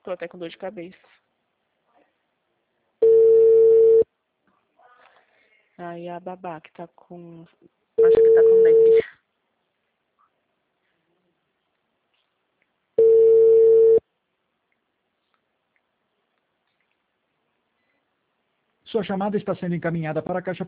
Tô até com dor de cabeça. Aí a babá que tá com... Acho que tá com dengue. Sua chamada está sendo encaminhada para a caixa